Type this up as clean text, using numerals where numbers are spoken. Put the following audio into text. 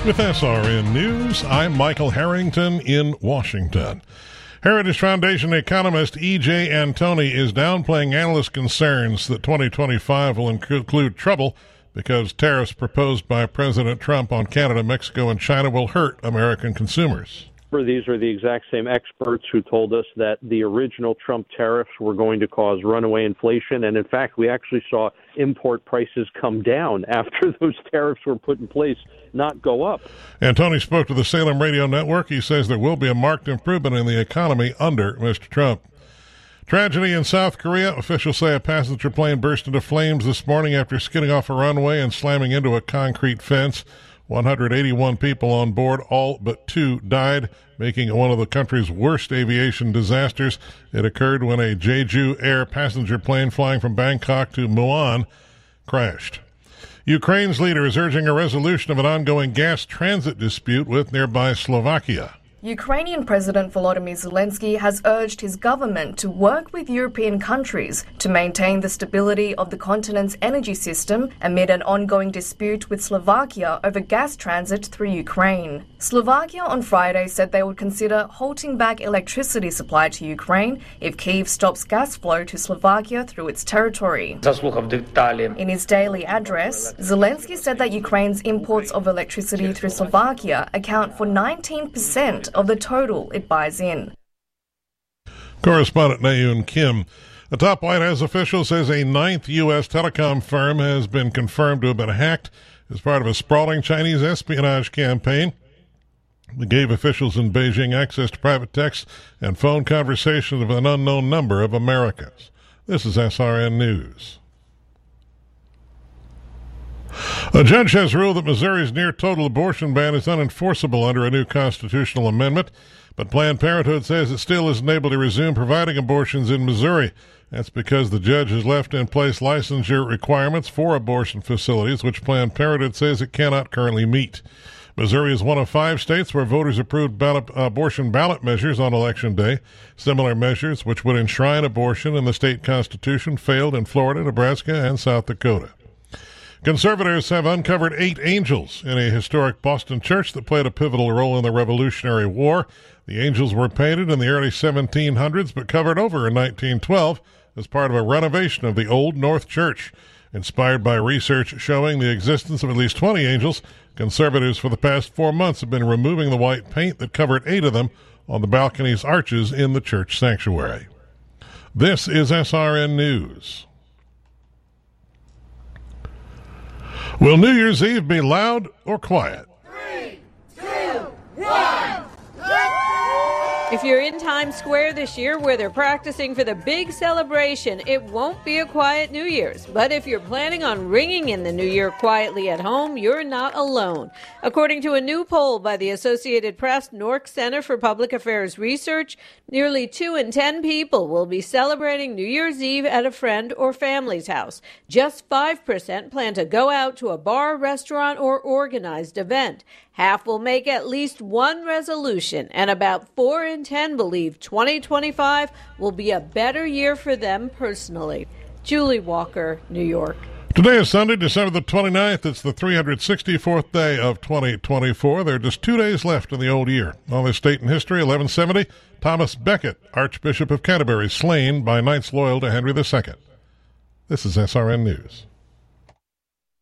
With SRN News, I'm Michael Harrington in Washington. Heritage Foundation economist E.J. Antoni is downplaying analyst concerns that 2025 will include trouble because tariffs proposed by President Trump on Canada, Mexico, and China will hurt American consumers. These are the exact same experts who told us that the original Trump tariffs were going to cause runaway inflation. And in fact, we actually saw import prices come down after those tariffs were put in place, not go up. Antoni spoke to the Salem Radio Network. He says there will be a marked improvement in the economy under Mr. Trump. Tragedy in South Korea. Officials say a passenger plane burst into flames this morning after skidding off a runway and slamming into a concrete fence. 181 people on board, all but 2 died, making it one of the country's worst aviation disasters. It occurred when a Jeju Air passenger plane flying from Bangkok to Muan crashed. Ukraine's leader is urging a resolution of an ongoing gas transit dispute with nearby Slovakia. Ukrainian President Volodymyr Zelensky has urged his government to work with European countries to maintain the stability of the continent's energy system amid an ongoing dispute with Slovakia over gas transit through Ukraine. Slovakia on Friday said they would consider halting back electricity supply to Ukraine if Kyiv stops gas flow to Slovakia through its territory. In his daily address, Zelensky said that Ukraine's imports of electricity through Slovakia account for 19% of the total it buys in. Correspondent Nayoon Kim. A top White House official says a 9th U.S. telecom firm has been confirmed to have been hacked as part of a sprawling Chinese espionage campaign. It gave officials in Beijing access to private texts and phone conversations of an unknown number of Americans. This is SRN News. A judge has ruled that Missouri's near-total abortion ban is unenforceable under a new constitutional amendment, but Planned Parenthood says it still isn't able to resume providing abortions in Missouri. That's because the judge has left in place licensure requirements for abortion facilities, which Planned Parenthood says it cannot currently meet. Missouri is one of 5 states where voters approved abortion ballot measures on Election Day. Similar measures, which would enshrine abortion in the state constitution, failed in Florida, Nebraska, and South Dakota. Conservators have uncovered 8 angels in a historic Boston church that played a pivotal role in the Revolutionary War. The angels were painted in the early 1700s but covered over in 1912 as part of a renovation of the Old North Church. Inspired by research showing the existence of at least 20 angels, conservators for the past 4 months have been removing the white paint that covered 8 of them on the balconies arches in the church sanctuary. This is SRN News. Will New Year's Eve be loud or quiet? 3, 2, 1. If you're in Times Square this year where they're practicing for the big celebration, it won't be a quiet New Year's. But if you're planning on ringing in the New Year quietly at home, you're not alone. According to a new poll by the Associated Press Nork Center for Public Affairs Research, nearly 2 in 10 people will be celebrating New Year's Eve at a friend or family's house. Just 5% plan to go out to a bar, restaurant, or organized event. Half will make at least one resolution, and about 4 in 10 believe 2025 will be a better year for them personally. Julie Walker, New York. Today is Sunday, December the 29th. It's the 364th day of 2024. There are just 2 days left in the old year. On this date in history, 1170, Thomas Becket, Archbishop of Canterbury, slain by knights loyal to Henry II. This is SRN News.